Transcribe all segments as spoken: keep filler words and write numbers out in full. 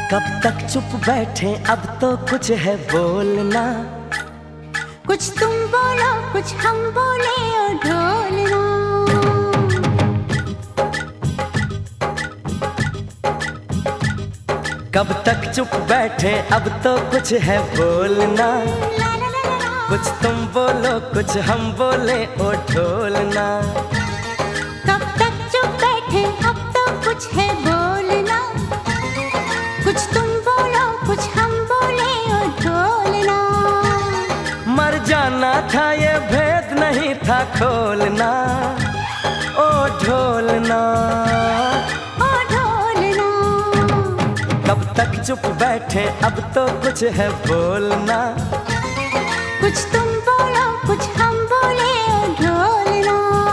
कब तक चुप बैठे, अब तो कुछ है बोलना। कुछ तुम बोलो कुछ हम बोले और ढोलना। कब तक चुप बैठे, अब तो कुछ है बोलना। कुछ तुम बोलो कुछ हम बोले और ढोलना। कब तक चुप बैठे, अब तो कुछ है बोलना। कुछ तुम बोलो कुछ हम बोले और ढोलना। मर जाना था ये भेद नहीं था खोलना। ओ ढोलना ओ ढोलना। कब तक चुप बैठे, अब तो कुछ है बोलना। कुछ तुम बोलो कुछ हम बोले और ढोलना।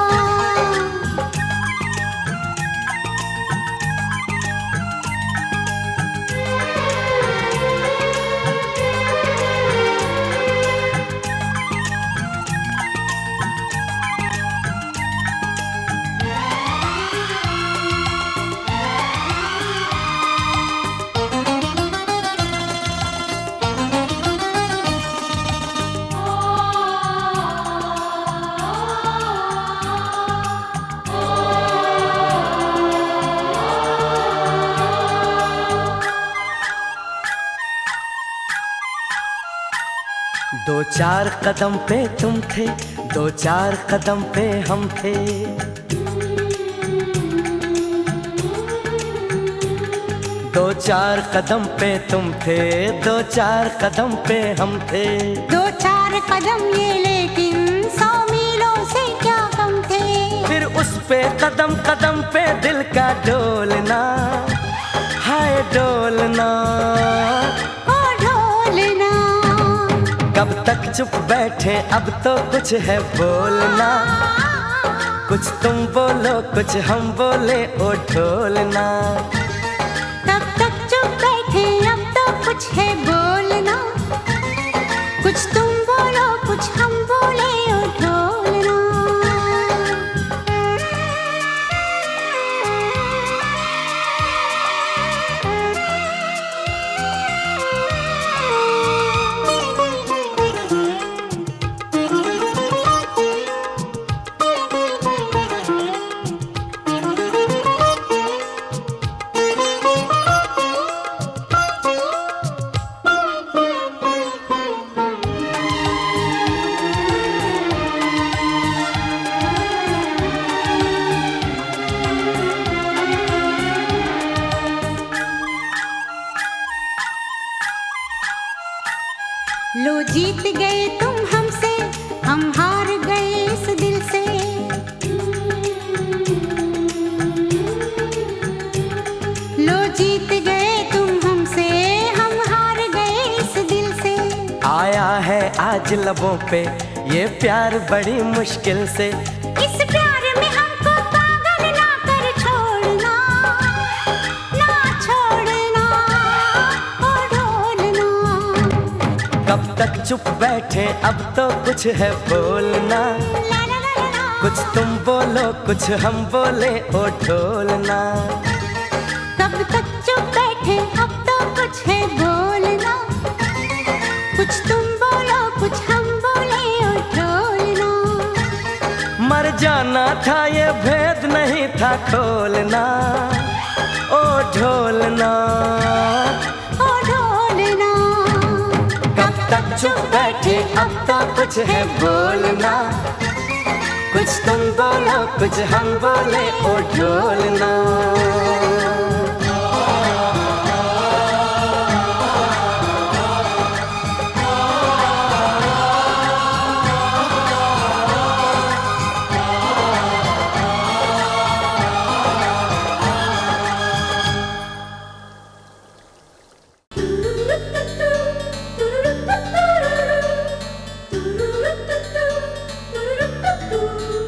दो चार कदम पे तुम थे, दो चार कदम पे हम थे। दो चार कदम पे तुम थे, दो चार कदम पे हम थे। दो चार कदम ये लेकिन सौ मीलों से क्या कम थे। फिर उस पे कदम कदम पे दिल का डोलना। हाय डोलना ओ ढोलना। कब तक चुप बैठे, अब तो कुछ है बोलना। कुछ तुम बोलो कुछ हम बोले ओ ढोलना। कब तक चुप बैठे, अब तो कुछ है बोलना। कुछ तुम बोलो कुछ हम बोले ओ ढोलना। लो जीत गए तुम हमसे, हम हार गए इस दिल से। लो जीत गए तुम हमसे, हम हार गए इस दिल से। आया है आज लबों पे ये प्यार बड़ी मुश्किल से। इस प्यार में हमको पागल ना कर छोड़ना, ना छोड़ना ओ ढोलना। कब तक चुप बैठे, अब तो कुछ है बोलना। ला ला ला ला। कुछ तुम बोलो कुछ हम बोले ओ ढोलना। कब तक चुप बैठे, अब तो कुछ है बोलना। कुछ तुम बोलो कुछ हम बोले और ढोलना। मर जाना था ये भेद नहीं था खोलना। ओ ढोलना ओ ढोलना। कब तक चुप बैठे, अब तो कुछ है बोलना। कुछ तुम बोलो कुछ हम बोले ओ ढोलना। Ooh.